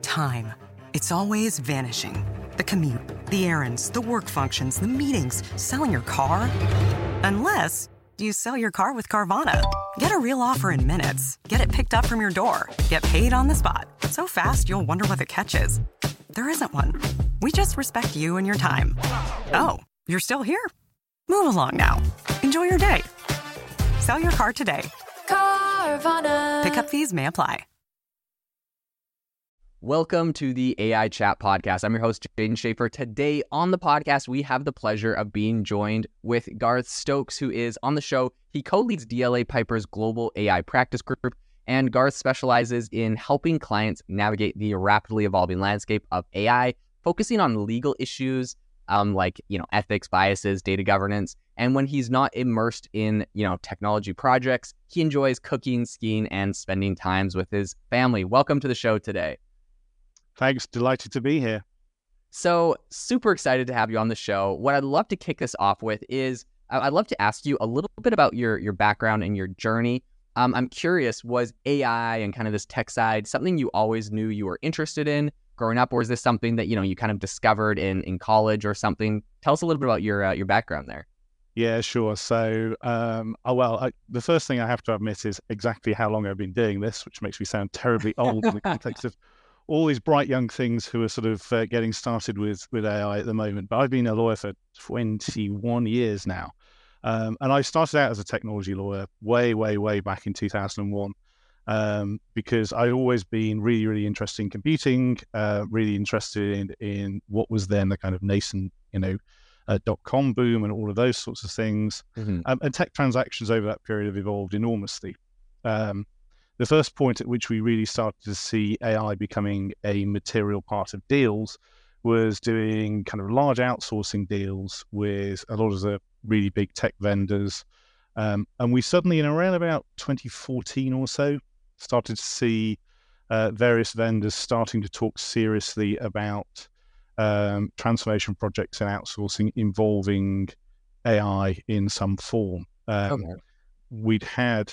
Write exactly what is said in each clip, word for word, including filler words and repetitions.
time. It's always vanishing. The commute, the errands, the work functions, the meetings, selling your car. Unless you sell your car with Carvana. Get a real offer in minutes. Get it picked up from your door. Get paid on the spot. So fast, you'll wonder what the catch is. There isn't one. We just respect you and your time. Oh, you're still here? Move along now. Enjoy your day. Sell your car today. Carvana. Pickup fees may apply. Welcome to the A I Chat Podcast. I'm your host, Jaden Schaefer. Today on the podcast, we have the pleasure of being joined with Garth Stokes, who is on the show. He co-leads D L A Piper's Global A I Practice Group, and Garth specializes in helping clients navigate the rapidly evolving landscape of A I, focusing on legal issues um, like, you know, ethics, biases, data governance. And when he's not immersed in, you know, technology projects, he enjoys cooking, skiing, and spending times with his family. Welcome to the show today. Thanks. Delighted to be here. So super excited to have you on the show. What I'd love to kick this off with is I'd love to ask you a little bit about your, your background and your journey. Um, I'm curious, was A I and kind of this tech side something you always knew you were interested in growing up, or is this something that, you know, you kind of discovered in, in college or something? Tell us a little bit about your uh, your background there. Yeah, sure. So, um, oh, well, I, the first thing I have to admit is exactly how long I've been doing this, which makes me sound terribly old in the context of all these bright young things who are sort of uh, getting started with, with A I at the moment. But I've been a lawyer for twenty-one years now. Um, and I started out as a technology lawyer way, way, way back in two thousand one um, because I'd always been really, really interested in computing, uh, really interested in, in what was then the kind of nascent, you know, uh, dot-com boom and all of those sorts of things. Mm-hmm. Um, and tech transactions over that period have evolved enormously. Um, The first point at which we really started to see A I becoming a material part of deals was doing kind of large outsourcing deals with a lot of the really big tech vendors. Um, and we suddenly, in around about twenty fourteen or so, started to see uh, various vendors starting to talk seriously about um, transformation projects and outsourcing involving A I in some form. Um, okay. We'd had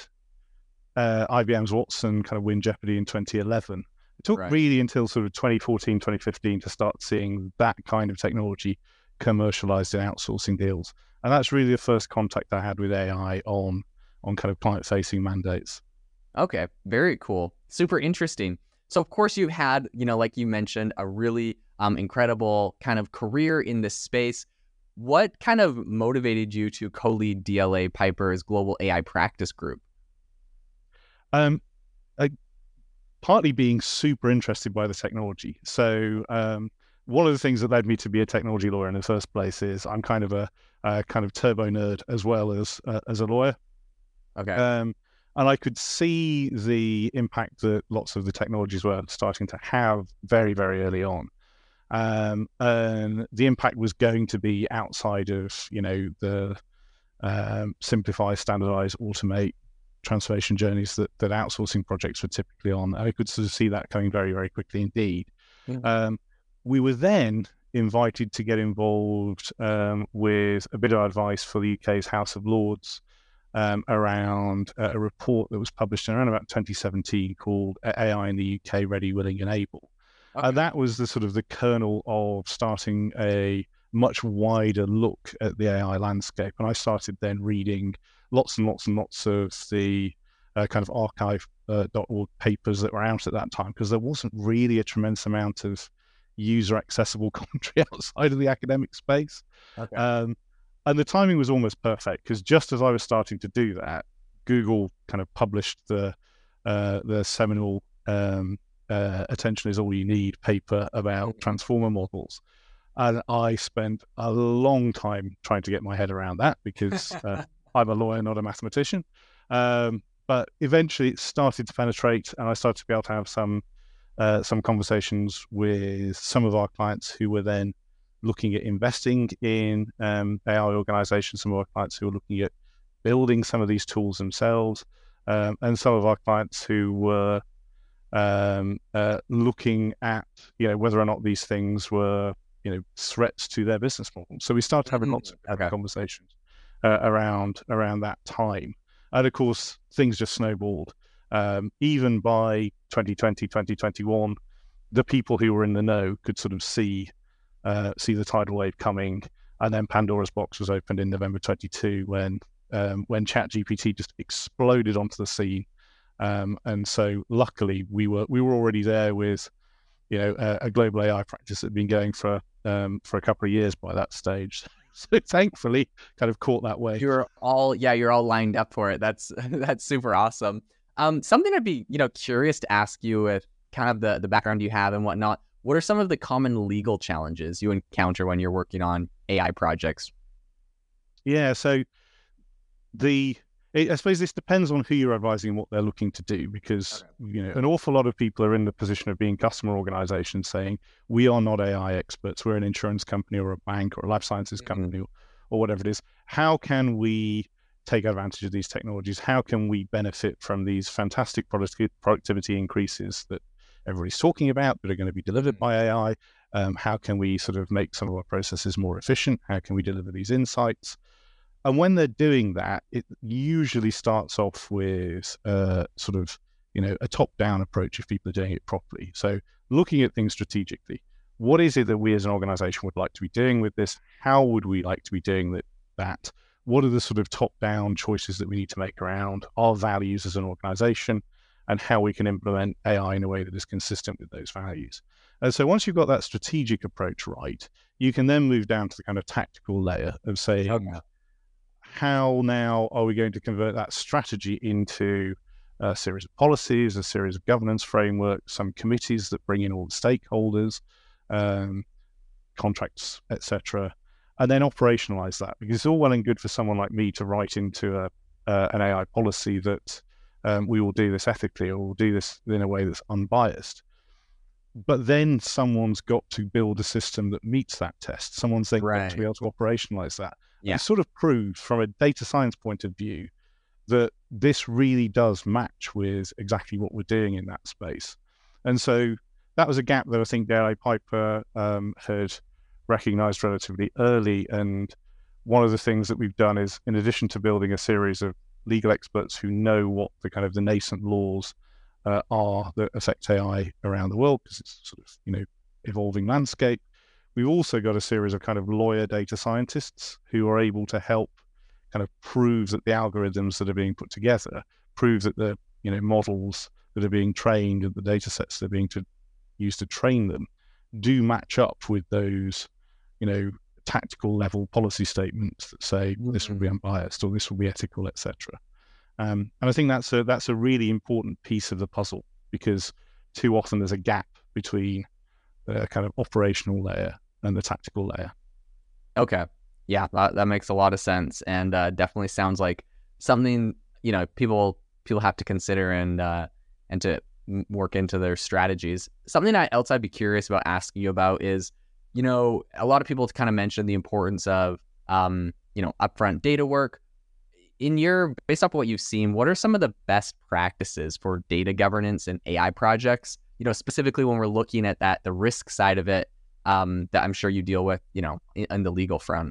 Uh, I B M's Watson kind of win Jeopardy in twenty eleven. It took right. really until sort of twenty fourteen, twenty fifteen to start seeing that kind of technology commercialized in outsourcing deals. And that's really the first contact I had with A I on, on kind of client-facing mandates. Okay, very cool. Super interesting. So of course you've had, you know, like you mentioned, a really um, incredible kind of career in this space. What kind of motivated you to co-lead D L A Piper's Global A I Practice Group? Um, I, partly being super interested by the technology. So um, one of the things that led me to be a technology lawyer in the first place is I'm kind of a, a kind of turbo nerd as well as uh, as a lawyer. Okay. Um, and I could see the impact that lots of the technologies were starting to have very, very early on. Um, and the impact was going to be outside of, you know, the um, simplify, standardize, automate transformation journeys that, that outsourcing projects were typically on. I could sort of see that coming very, very quickly indeed. Mm-hmm. Um, we were then invited to get involved um, with a bit of advice for the U K's House of Lords um, around uh, a report that was published in around about twenty seventeen called A I in the U K Ready, Willing and Able. Okay. And that was the sort of the kernel of starting a much wider look at the A I landscape. And I started then reading lots and lots and lots of the uh, kind of archive dot org uh, papers that were out at that time, because there wasn't really a tremendous amount of user accessible commentary outside of the academic space. Okay. Um, and the timing was almost perfect, because just as I was starting to do that, Google kind of published the uh, the seminal um, uh, Attention is All You Need paper about mm-hmm. transformer models. And I spent a long time trying to get my head around that, because uh, I'm a lawyer, not a mathematician. Um, but eventually it started to penetrate, and I started to be able to have some uh, some conversations with some of our clients who were then looking at investing in um, A I organizations, some of our clients who were looking at building some of these tools themselves, um, and some of our clients who were um, uh, looking at, you know, whether or not these things were, you know, threats to their business model. So we started having lots of okay. conversations uh, around around that time. And of course, things just snowballed. Um, even by twenty twenty, twenty twenty-one, the people who were in the know could sort of see uh, see the tidal wave coming. And then Pandora's box was opened in November twenty-two when um, when ChatGPT just exploded onto the scene. Um, and so luckily we were we were already there with, you know, a, a global A I practice that had been going for um, for a couple of years by that stage. So thankfully, kind of caught that wave. You're all yeah, you're all lined up for it. That's that's super awesome. Um, something I'd be you know curious to ask you with kind of the the background you have and whatnot. What are some of the common legal challenges you encounter when you're working on A I projects? Yeah, so the I suppose this depends on who you're advising and what they're looking to do, because okay. you know an awful lot of people are in the position of being customer organizations saying, we are not A I experts, we're an insurance company or a bank or a life sciences company mm-hmm. or, or whatever it is. How can we take advantage of these technologies? How can we benefit from these fantastic product- productivity increases that everybody's talking about that are going to be delivered by A I? Um, how can we sort of make some of our processes more efficient? How can we deliver these insights? And when they're doing that, it usually starts off with uh, sort of, you know, a top-down approach if people are doing it properly. So looking at things strategically, what is it that we as an organization would like to be doing with this? How would we like to be doing that? that? What are the sort of top-down choices that we need to make around our values as an organization and how we can implement A I in a way that is consistent with those values? And so once you've got that strategic approach right, you can then move down to the kind of tactical layer of saying, okay, how now are we going to convert that strategy into a series of policies, a series of governance frameworks, some committees that bring in all the stakeholders, um, contracts, et cetera, and then operationalize that? Because it's all well and good for someone like me to write into a, uh, an A I policy that um, we will do this ethically or we'll do this in a way that's unbiased. But then someone's got to build a system that meets that test. Someone's then right. got to be able to operationalize that. Yeah. It sort of proves from a data science point of view that this really does match with exactly what we're doing in that space. And so that was a gap that I think D L A Piper um, had recognized relatively early. And one of the things that we've done is, in addition to building a series of legal experts who know what the kind of the nascent laws uh, are that affect A I around the world, because it's sort of, you know, evolving landscape, we've also got a series of kind of lawyer data scientists who are able to help kind of prove that the algorithms that are being put together, prove that the, you know, models that are being trained and the data sets that are being to, used to train them do match up with those, you know, tactical level policy statements that say mm-hmm. this will be unbiased or this will be ethical, et cetera. Um, and I think that's a that's a really important piece of the puzzle, because too often there's a gap between the kind of operational layer and the tactical layer. Okay. Yeah, that, that makes a lot of sense, and uh, definitely sounds like something, you know, people people have to consider and uh, and to work into their strategies. Something I, else I'd be curious about asking you about is, you know, a lot of people kind of mentioned the importance of, um, you know, upfront data work. In your, based off what you've seen, what are some of the best practices for data governance in A I projects? You know, specifically when we're looking at that, the risk side of it, um, that I'm sure you deal with, you know, in, in the legal front.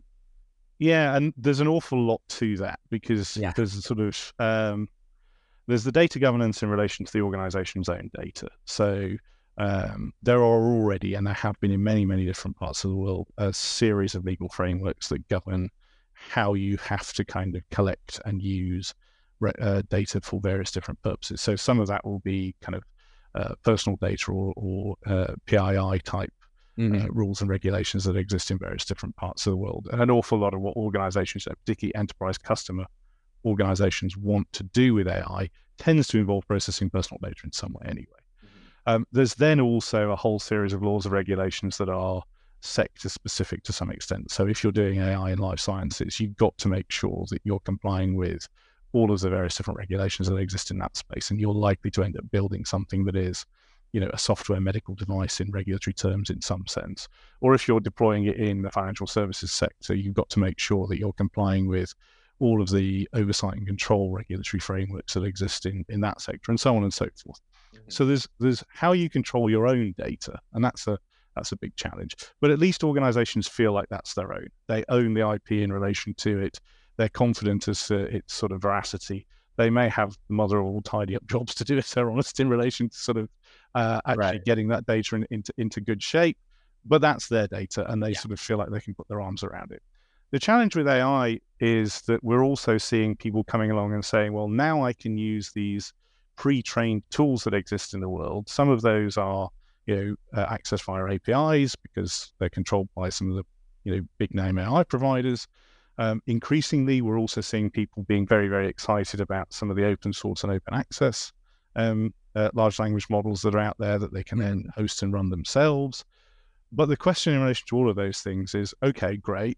Yeah, and there's an awful lot to that, because yeah. there's a sort of, um, there's the data governance in relation to the organization's own data. So um, there are already, and there have been in many, many different parts of the world, a series of legal frameworks that govern how you have to kind of collect and use uh, data for various different purposes. So some of that will be kind of uh, personal data or, or uh, P I I type mm-hmm. uh, rules and regulations that exist in various different parts of the world. And an awful lot of what organizations, particularly enterprise customer organizations, want to do with A I tends to involve processing personal data in some way anyway. Mm-hmm. Um, there's then also a whole series of laws and regulations that are sector specific to some extent. So if you're doing A I in life sciences, you've got to make sure that you're complying with all of the various different regulations that exist in that space, and you're likely to end up building something that is, you know, a software medical device in regulatory terms in some sense. Or if you're deploying it in the financial services sector, you've got to make sure that you're complying with all of the oversight and control regulatory frameworks that exist in, in that sector, and so on and so forth. Mm-hmm. So there's there's how you control your own data, and that's a That's a big challenge. But at least organizations feel like that's their own. They own the I P in relation to it. They're confident as to its sort of veracity. They may have the mother of all tidy up jobs to do if they're honest in relation to sort of uh, actually Right. getting that data in, into, into good shape. But that's their data, and they Yeah. sort of feel like they can put their arms around it. The challenge with A I is that we're also seeing people coming along and saying, well, now I can use these pre-trained tools that exist in the world. Some of those are, you know, uh, accessed via A P Is because they're controlled by some of the, you know, big name A I providers. Um, increasingly, we're also seeing people being very, very excited about some of the open source and open access um, uh, large language models that are out there that they can then host and run themselves. But the question in relation to all of those things is, okay, great,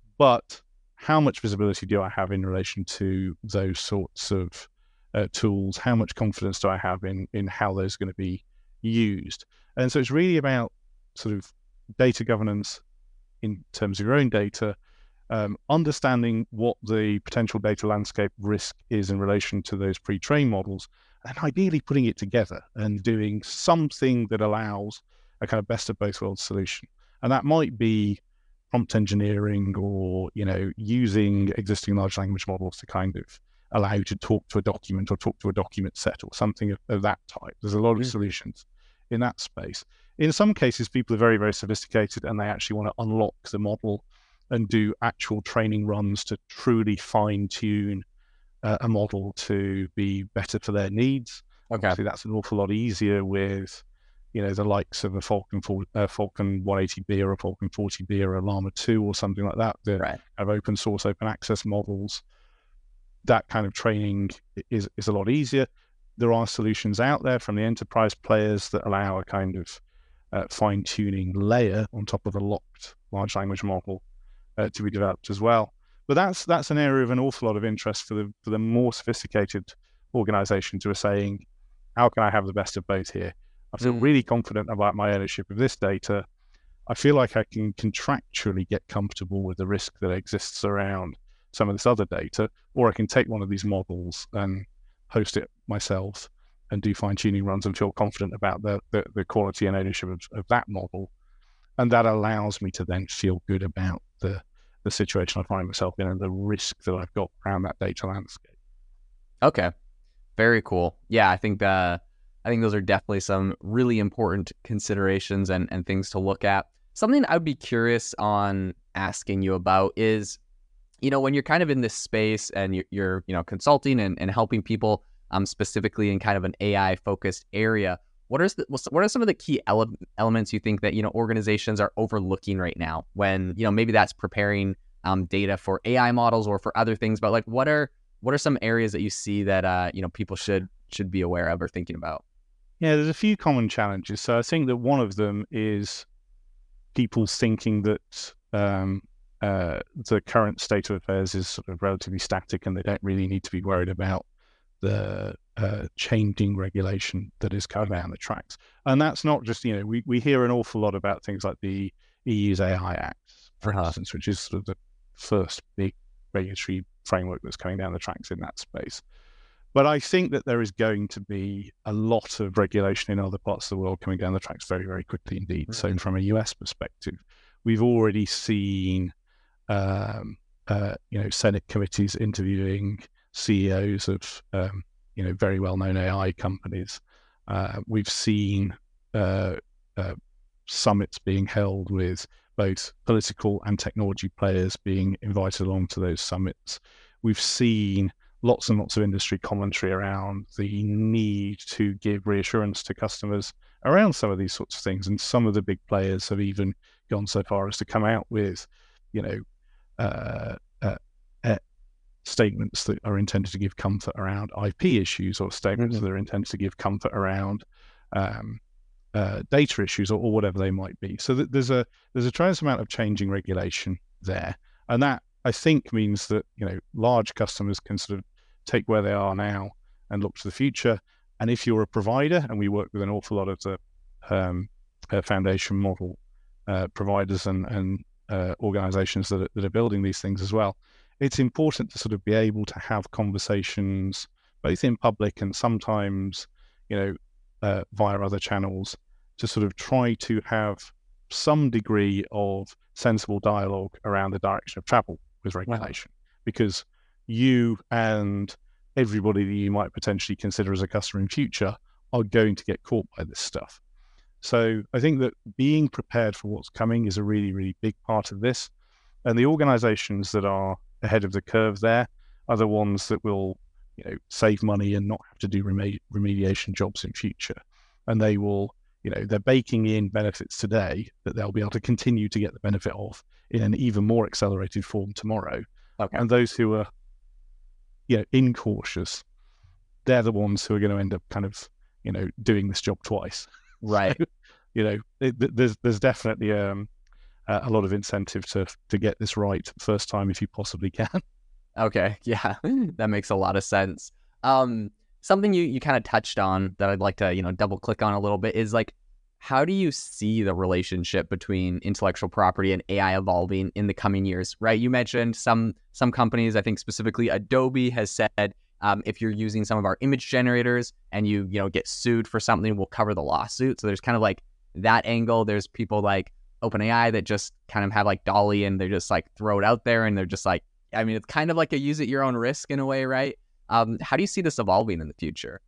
but how much visibility do I have in relation to those sorts of uh, tools? How much confidence do I have in in how those are going to be used? And so it's really about sort of data governance in terms of your own data, um, understanding what the potential data landscape risk is in relation to those pre-trained models, and ideally putting it together and doing something that allows a kind of best of both worlds solution. And that might be prompt engineering, or, you know, using existing large language models to kind of allow you to talk to a document or talk to a document set or something of, of that type. There's a lot of mm-hmm. solutions in that space. In some cases, people are very, very sophisticated and they actually want to unlock the model and do actual training runs to truly fine tune uh, a model to be better for their needs. Okay. Obviously, that's an awful lot easier with, you know, the likes of a Falcon uh, Falcon one eighty B or a Falcon forty B or a Llama two or something like that. That right. have open source, open access models. That kind of training is is a lot easier. There are solutions out there from the enterprise players that allow a kind of uh, fine tuning layer on top of a locked large language model uh, to be developed as well. But that's that's an area of an awful lot of interest for the for the more sophisticated organizations who are saying, how can I have the best of both here? I feel mm. really confident about my ownership of this data. I feel like I can contractually get comfortable with the risk that exists around some of this other data, or I can take one of these models and host it myself and do fine-tuning runs and feel confident about the, the, the quality and ownership of, of that model. And that allows me to then feel good about the, the situation I find myself in and the risk that I've got around that data landscape. Okay, very cool. Yeah, I think that I think those are definitely some really important considerations and, and things to look at. Something I would be curious on asking you about is, you know, when you're kind of in this space and you're, you're you know, consulting and, and helping people um, specifically in kind of an A I focused area, what are the, what are some of the key ele- elements you think that, you know, organizations are overlooking right now when, you know, maybe that's preparing um, data for A I models or for other things, but like what are what are some areas that you see that, uh, you know, people should should be aware of or thinking about? Yeah, there's a few common challenges. So I think that one of them is people thinking that um, uh, the current state of affairs is sort of relatively static and they don't really need to be worried about the uh, changing regulation that is coming down the tracks. And that's not just, you know, we, we hear an awful lot about things like the E U's A I Act, for uh-huh. instance, which is sort of the first big regulatory framework that's coming down the tracks in that space. But I think that there is going to be a lot of regulation in other parts of the world coming down the tracks very, very quickly indeed. Mm-hmm. So from a U S perspective, we've already seen, um, uh, you know, Senate committees interviewing C E Os of, um, you know, very well-known A I companies. Uh, we've seen uh, uh, summits being held with both political and technology players being invited along to those summits. We've seen lots and lots of industry commentary around the need to give reassurance to customers around some of these sorts of things. And some of the big players have even gone so far as to come out with, you know, uh, uh, uh, statements that are intended to give comfort around I P issues, or statements mm-hmm. that are intended to give comfort around um, uh, data issues, or, or whatever they might be. So that there's a there's a tremendous amount of changing regulation there, and that I think means that, you know, large customers can sort of take where they are now and look to the future. And if you're a provider, and we work with an awful lot of the um, uh, foundation model uh, providers and, and uh, organizations that are, that are building these things as well, it's important to sort of be able to have conversations both in public and sometimes, you know, uh, via other channels, to sort of try to have some degree of sensible dialogue around the direction of travel with regulation. Wow. Because you and everybody that you might potentially consider as a customer in future are going to get caught by this stuff. So I think that being prepared for what's coming is a really, really big part of this. And the organizations that are ahead of the curve there are the ones that will, you know, save money and not have to do reme- remediation jobs in future. And they will, you know, they're baking in benefits today that they'll be able to continue to get the benefit of in an even more accelerated form tomorrow. Okay. And those who are, you know, incautious, they're the ones who are going to end up kind of, you know, doing this job twice. Right. So, you know, it, there's there's definitely um, a lot of incentive to to get this right first time if you possibly can. Okay. Yeah, that makes a lot of sense. Um, something you, you kind of touched on that I'd like to, you know, double click on a little bit is like, how do you see the relationship between intellectual property and A I evolving in the coming years, right? You mentioned some some companies, I think specifically Adobe has said, um, if you're using some of our image generators and you, you know, get sued for something, we'll cover the lawsuit. So there's kind of like that angle. There's people like OpenAI that just kind of have like Dolly and they just like throw it out there and they're just like, I mean, it's kind of like a use at your own risk in a way, right? Um, how do you see this evolving in the future?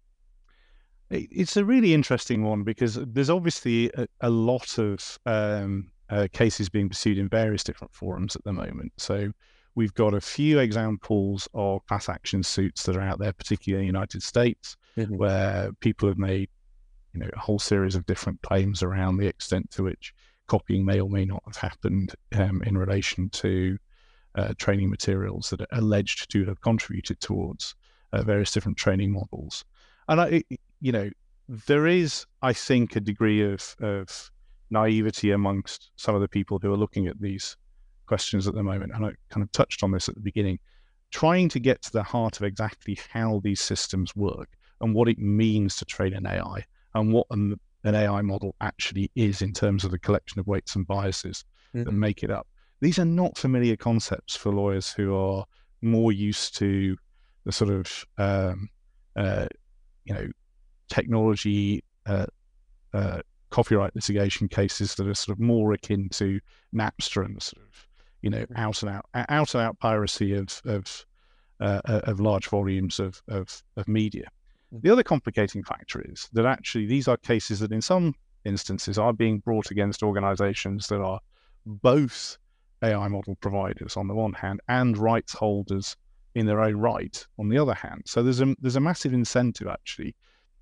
It's a really interesting one because there's obviously a, a lot of um, uh, cases being pursued in various different forums at the moment. So we've got a few examples of class action suits that are out there, particularly in the United States, mm-hmm. where people have made, you know, a whole series of different claims around the extent to which copying may or may not have happened um, in relation to uh, training materials that are alleged to have contributed towards uh, various different training models. And I, you know, there is, I think, a degree of of naivety amongst some of the people who are looking at these questions at the moment. And I kind of touched on this at the beginning, trying to get to the heart of exactly how these systems work and what it means to train an A I and what an, an A I model actually is in terms of the collection of weights and biases mm-hmm. that make it up. These are not familiar concepts for lawyers who are more used to the sort of, um, uh, you know, technology, uh, uh, copyright litigation cases that are sort of more akin to Napster and sort of, you know, out and out, out and out piracy of of uh, of large volumes of, of of media. The other complicating factor is that actually these are cases that in some instances are being brought against organizations that are both A I model providers on the one hand and rights holders in their own right on the other hand. So there's a there's a massive incentive actually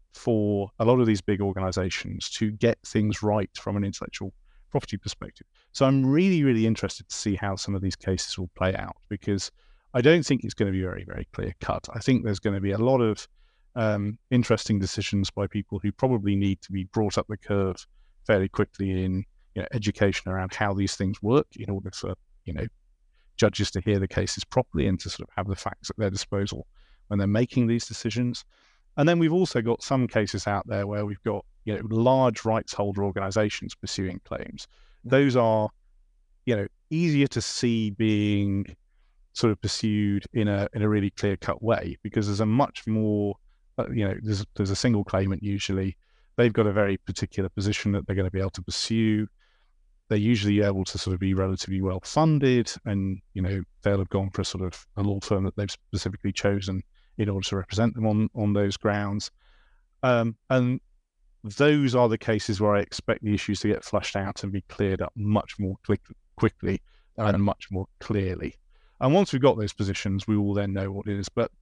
for a lot of these big organizations to get things right from an intellectual property perspective. So I'm really, really interested to see how some of these cases will play out, because I don't think it's going to be very, very clear cut. I think there's going to be a lot of um, interesting decisions by people who probably need to be brought up the curve fairly quickly in, you know, education around how these things work in order for, you know, judges to hear the cases properly and to sort of have the facts at their disposal when they're making these decisions. And then we've also got some cases out there where we've got, you know, large rights holder organizations pursuing claims. Those are, you know, easier to see being sort of pursued in a in a really clear cut way, because there's a much more, uh, you know, there's there's a single claimant usually. They've got a very particular position that they're going to be able to pursue. They're usually able to sort of be relatively well funded, and, you know, they'll have gone for a sort of a law firm that they've specifically chosen in order to represent them on, on those grounds. Um, and those are the cases where I expect the issues to get flushed out and be cleared up much more quick, quickly okay. and much more clearly. And once we've got those positions, we will then know what it is. But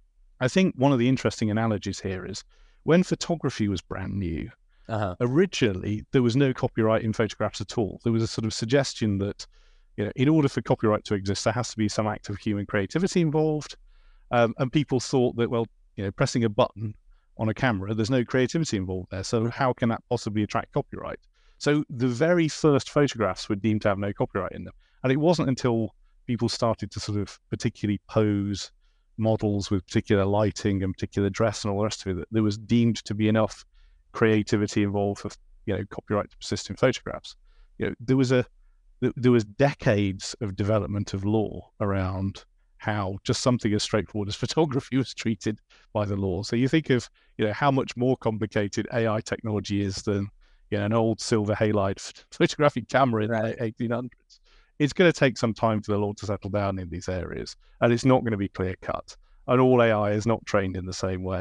I think one of the interesting analogies here is when photography was brand new, uh-huh. originally there was no copyright in photographs at all. There was a sort of suggestion that, you know, in order for copyright to exist, there has to be some act of human creativity involved. Um, and people thought that, well, you know, pressing a button on a camera, there's no creativity involved there. So how can that possibly attract copyright? So the very first photographs were deemed to have no copyright in them. And it wasn't until people started to sort of particularly pose models with particular lighting and particular dress and all the rest of it that there was deemed to be enough creativity involved for, you know, copyright to persist in photographs. You know, there was a there was decades of development of law around how just something as straightforward as photography was treated by the law. So you think of, you know, how much more complicated A I technology is than, you know, an old silver halide photographic camera in right. the eighteen hundreds. It's going to take some time for the law to settle down in these areas, and it's not going to be clear cut. And all A I is not trained in the same way.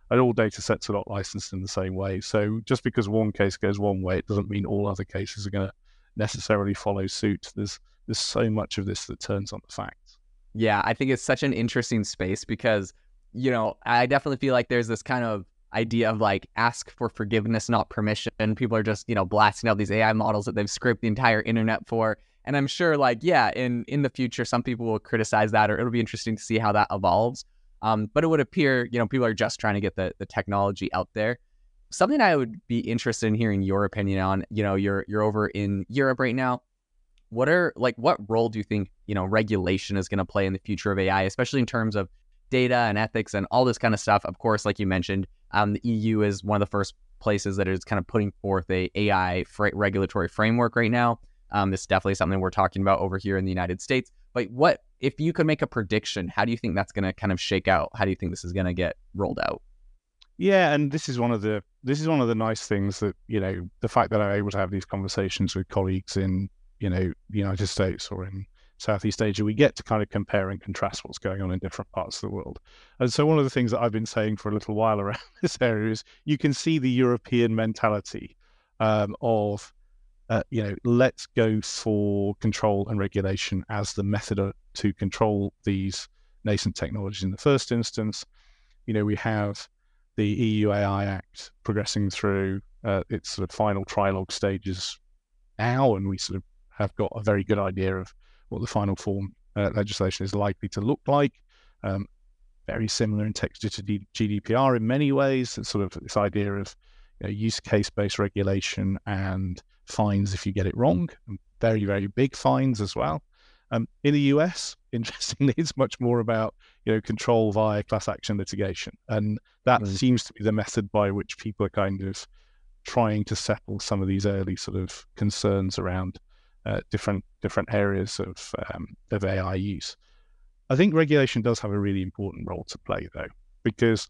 and all data sets are not licensed in the same way. So just because one case goes one way, it doesn't mean all other cases are going to necessarily follow suit. There's there's so much of this that turns on the facts. Yeah, I think it's such an interesting space because, you know, I definitely feel like there's this kind of idea of like ask for forgiveness, not permission. People are just, you know, blasting out these A I models that they've scraped the entire internet for. And I'm sure like, yeah, in, in the future, some people will criticize that, or it'll be interesting to see how that evolves. Um, but it would appear, you know, people are just trying to get the, the technology out there. Something I would be interested in hearing your opinion on, you know, you're you're over in Europe right now. What are like what role do you think, you know, regulation is going to play in the future of A I, especially in terms of data and ethics and all this kind of stuff? Of course, like you mentioned, um, the E U is one of the first places that is kind of putting forth a AI fr- regulatory framework right now. Um, this is definitely something we're talking about over here in the United States. But what if you could make a prediction? How do you think that's going to kind of shake out? How do you think this is going to get rolled out? Yeah, and this is one of the this is one of the nice things that, you know, the fact that I'm able to have these conversations with colleagues in, you know, the United States or in Southeast Asia, we get to kind of compare and contrast what's going on in different parts of the world. And so one of the things that I've been saying for a little while around this area is you can see the European mentality um, of, uh, you know, let's go for control and regulation as the method to control these nascent technologies in the first instance. You know, we have the E U A I Act progressing through uh, its sort of final trilogue stages now, and we sort of have got a very good idea of what the final form uh, legislation is likely to look like. Um, very similar in texture to G D P R in many ways. It's sort of this idea of, you know, use case-based regulation and fines if you get it wrong, and very, very big fines as well. Um, in the U S, interestingly, it's much more about, you know, control via class action litigation. And that mm. seems to be the method by which people are kind of trying to settle some of these early sort of concerns around uh, different different areas of um, of A I use. I think regulation does have a really important role to play, though, because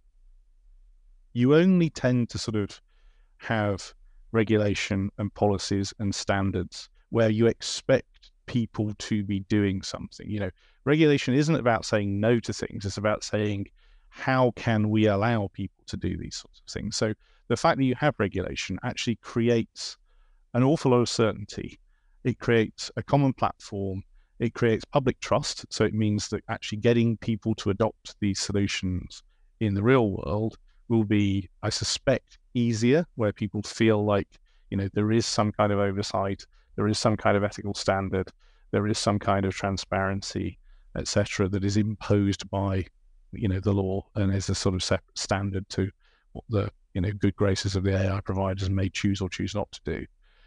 you only tend to sort of have regulation and policies and standards where you expect people to be doing something. You know, regulation isn't about saying no to things. It's about saying, how can we allow people to do these sorts of things? So the fact that you have regulation actually creates an awful lot of certainty. It creates a common platform. It creates public trust. So it means that actually getting people to adopt these solutions in the real world will be, I suspect, easier, where people feel like, you know, there is some kind of oversight, there is some kind of ethical standard, there is some kind of transparency, et cetera, that is imposed by, you know, the law and is a sort of separate standard to what the, you know, good graces of the A I providers may choose or choose not to do.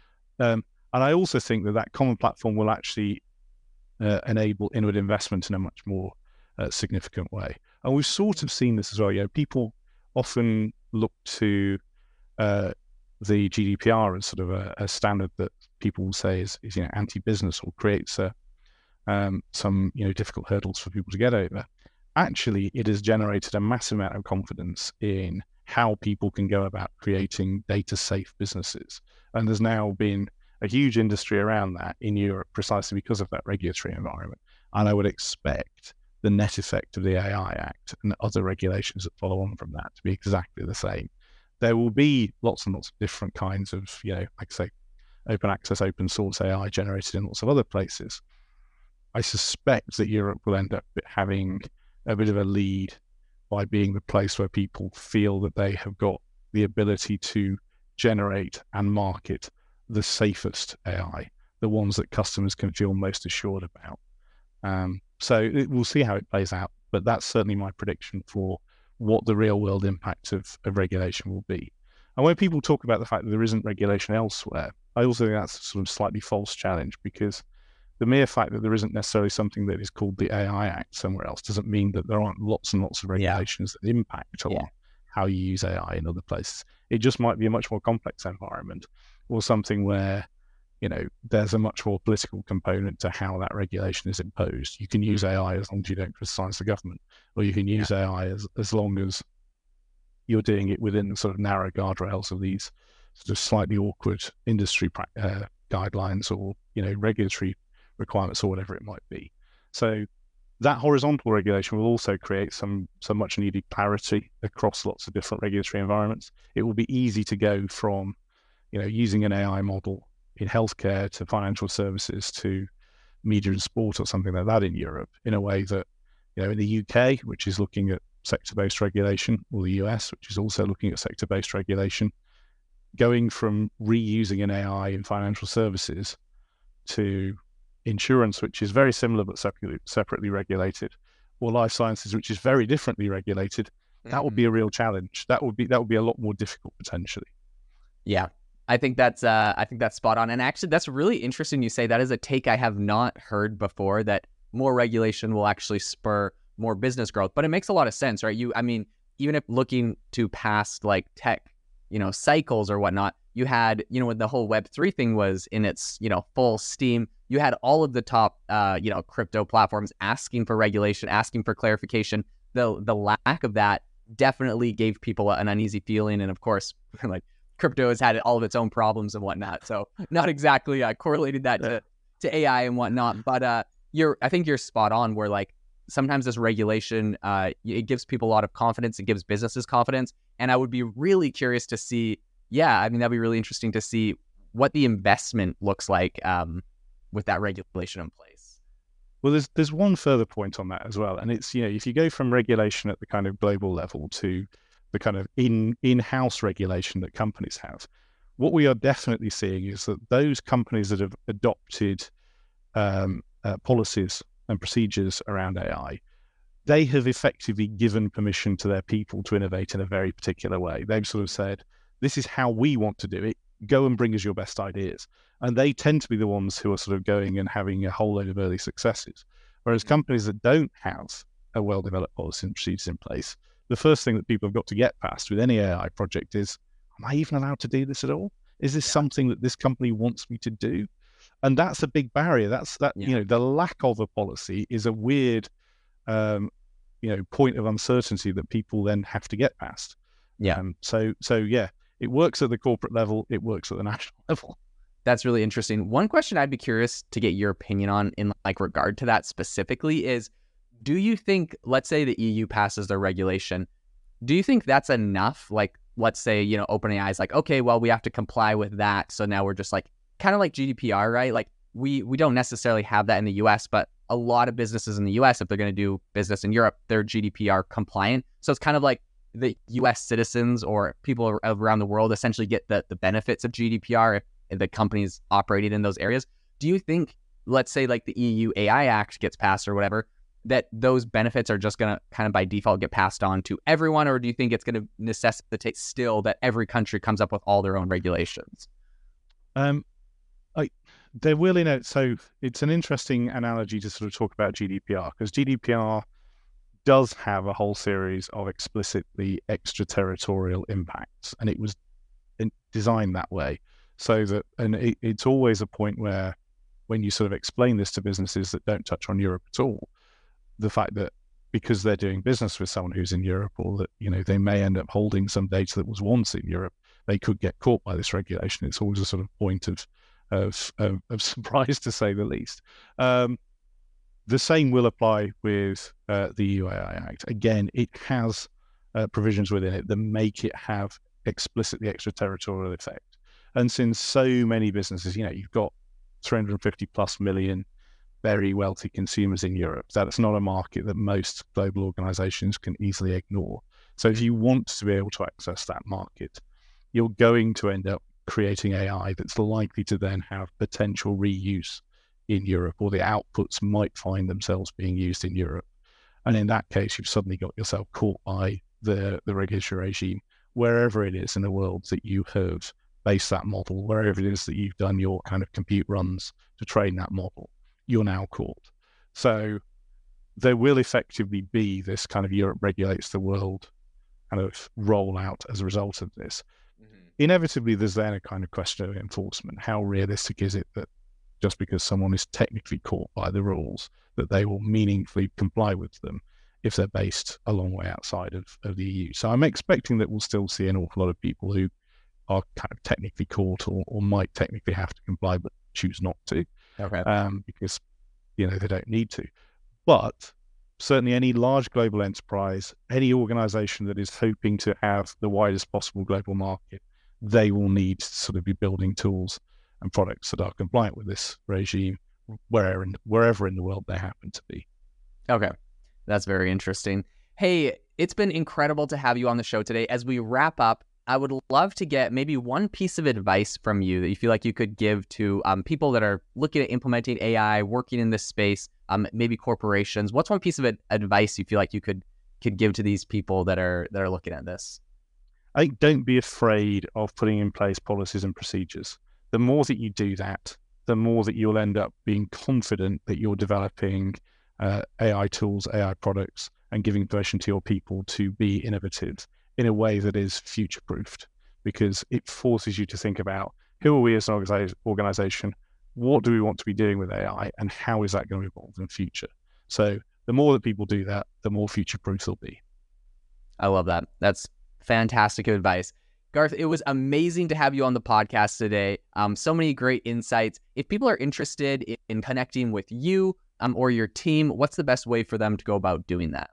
Um, and I also think that that common platform will actually uh, enable inward investment in a much more uh, significant way. And we've sort of seen this as well. You know, people often look to uh, the G D P R as sort of a, a standard that people will say is, is you know, anti-business or creates a, um, some, you know, difficult hurdles for people to get over. Actually, it has generated a massive amount of confidence in how people can go about creating data-safe businesses. And there's now been a huge industry around that in Europe precisely because of that regulatory environment. And I would expect the net effect of the A I Act and other regulations that follow on from that to be exactly the same. There will be lots and lots of different kinds of, you know, like I say, open access, open source A I generated in lots of other places. I suspect that Europe will end up having a bit of a lead by being the place where people feel that they have got the ability to generate and market the safest A I, the ones that customers can feel most assured about. Um, so it, we'll see how it plays out, but that's certainly my prediction for what the real world impact of, of regulation will be. And when people talk about the fact that there isn't regulation elsewhere, I also think that's a sort of slightly false challenge, because the mere fact that there isn't necessarily something that is called the A I Act somewhere else doesn't mean that there aren't lots and lots of regulations yeah. that impact on yeah. how you use A I in other places. It just might be a much more complex environment, or something where, you know, there's a much more political component to how that regulation is imposed. You can use A I as long as you don't criticize the government, or you can use yeah. A I as, as long as you're doing it within the sort of narrow guardrails of these sort of slightly awkward industry uh, guidelines or, you know, regulatory requirements or whatever it might be. So that horizontal regulation will also create some some much needed clarity across lots of different regulatory environments. It will be easy to go from, you know, using an A I model in healthcare to financial services to media and sport or something like that in Europe, in a way that, you know, in the U K, which is looking at sector-based regulation, or the U S, which is also looking at sector-based regulation, going from reusing an A I in financial services to insurance, which is very similar but separately, separately regulated, or life sciences, which is very differently regulated, that mm-hmm. would be a real challenge. That would be that would be a lot more difficult potentially. Yeah, I think that's uh, I think that's spot on. And actually, that's really interesting. You say that is a take I have not heard before. That more regulation will actually spur more business growth. But it makes a lot of sense, right? You, I mean, even if looking to past like tech, you know, cycles or whatnot, you had, you know, when the whole Web three thing was in its, you know, full steam, you had all of the top, uh, you know, crypto platforms asking for regulation, asking for clarification. The the lack of that definitely gave people an uneasy feeling. And of course, like crypto has had all of its own problems and whatnot. So not exactly uh, correlated that to, to A I and whatnot. But uh, you're, I think you're spot on where like sometimes this regulation, uh, it gives people a lot of confidence. It gives businesses confidence. And I would be really curious to see, yeah, I mean, that'd be really interesting to see what the investment looks like um, with that regulation in place. Well, there's there's one further point on that as well. And it's, you know, if you go from regulation at the kind of global level to the kind of in, in-house regulation that companies have, what we are definitely seeing is that those companies that have adopted um, uh, policies and procedures around A I, they have effectively given permission to their people to innovate in a very particular way. They've sort of said, this is how we want to do it. Go and bring us your best ideas. And they tend to be the ones who are sort of going and having a whole load of early successes. Whereas companies that don't have a well-developed policy and procedures in place, the first thing that people have got to get past with any A I project is, am I even allowed to do this at all? Is this yeah. something that this company wants me to do? And that's a big barrier. That's that, yeah. you know, the lack of a policy is a weird, um, you know, point of uncertainty that people then have to get past. Yeah. Um, so, so yeah, it works at the corporate level. It works at the national level. That's really interesting. One question I'd be curious to get your opinion on in like regard to that specifically is, do you think, let's say the E U passes their regulation, do you think that's enough? Like, let's say, you know, OpenAI is like, okay, well, we have to comply with that. So now we're just like, kind of like G D P R, right? Like we, we don't necessarily have that in the U S, but a lot of businesses in the U S, if they're going to do business in Europe, they're G D P R compliant. So it's kind of like the U S citizens or people around the world essentially get the, the benefits of G D P R if the companies operated in those areas. Do you think, let's say like the E U A I Act gets passed or whatever, that those benefits are just going to kind of by default get passed on to everyone? Or do you think it's going to necessitate still that every country comes up with all their own regulations? Um, I, there will in it. So it's an interesting analogy to sort of talk about G D P R, because G D P R does have a whole series of explicitly extraterritorial impacts, and it was in, designed that way so that, and it, it's always a point where when you sort of explain this to businesses that don't touch on Europe at all, the fact that because they're doing business with someone who's in Europe, or that, you know, they may end up holding some data that was once in Europe, they could get caught by this regulation. It's always a sort of point of of, of, of surprise, to say the least. Um, the same will apply with uh, the E U A I Act. Again, it has uh, provisions within it that make it have explicitly extraterritorial effect. And since so many businesses, you know, you've got three hundred fifty plus million very wealthy consumers in Europe, that's not a market that most global organizations can easily ignore. So if you want to be able to access that market, you're going to end up creating A I that's likely to then have potential reuse in Europe, or the outputs might find themselves being used in Europe. And in that case, you've suddenly got yourself caught by the, the regulatory regime, wherever it is in the world that you have based that model, wherever it is that you've done your kind of compute runs to train that model, you're now caught. So there will effectively be this kind of Europe regulates the world kind of rollout as a result of this. Mm-hmm. Inevitably, there's then a kind of question of enforcement. How realistic is it that just because someone is technically caught by the rules, that they will meaningfully comply with them if they're based a long way outside of, of the E U? So I'm expecting that we'll still see an awful lot of people who are kind of technically caught, or, or might technically have to comply but choose not to, okay. um, because, you know, they don't need to. But certainly any large global enterprise, any organization that is hoping to have the widest possible global market, they will need to sort of be building tools and products that are compliant with this regime wherever in, wherever in the world they happen to be. Okay, that's very interesting. Hey, it's been incredible to have you on the show today. As we wrap up, I would love to get maybe one piece of advice from you that you feel like you could give to um, people that are looking at implementing A I, working in this space, um, maybe corporations. What's one piece of advice you feel like you could could give to these people that are that are looking at this? I think don't be afraid of putting in place policies and procedures. The more that you do that, the more that you'll end up being confident that you're developing uh, A I tools, A I products, and giving permission to your people to be innovative in a way that is future-proofed, because it forces you to think about who are we as an organization, what do we want to be doing with A I, and how is that going to evolve in the future? So the more that people do that, the more future-proof they'll be. I love that. That's fantastic advice. Garth, it was amazing to have you on the podcast today. Um, so many great insights. If people are interested in, in connecting with you um, or your team, what's the best way for them to go about doing that?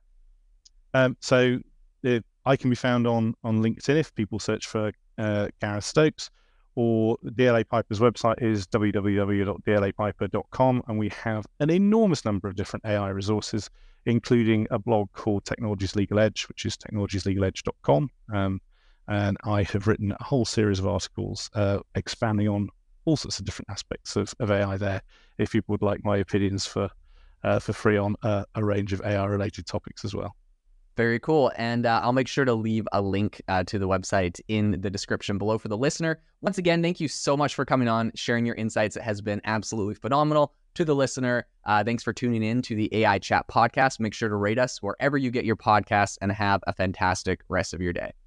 Um, so if I can be found on, on LinkedIn if people search for uh, Gareth Stokes, or D L A Piper's website is w w w dot d l a piper dot com, and we have an enormous number of different A I resources, including a blog called Technology's Legal Edge, which is technologies legal edge dot com. Um, and I have written a whole series of articles uh, expanding on all sorts of different aspects of, of A I there, if people would like my opinions for, uh, for free on uh, a range of A I-related topics as well. Very cool. And uh, I'll make sure to leave a link uh, to the website in the description below for the listener. Once again, thank you so much for coming on, sharing your insights. It has been absolutely phenomenal. To the listener, uh, thanks for tuning in to the A I Chat podcast. Make sure to rate us wherever you get your podcasts and have a fantastic rest of your day.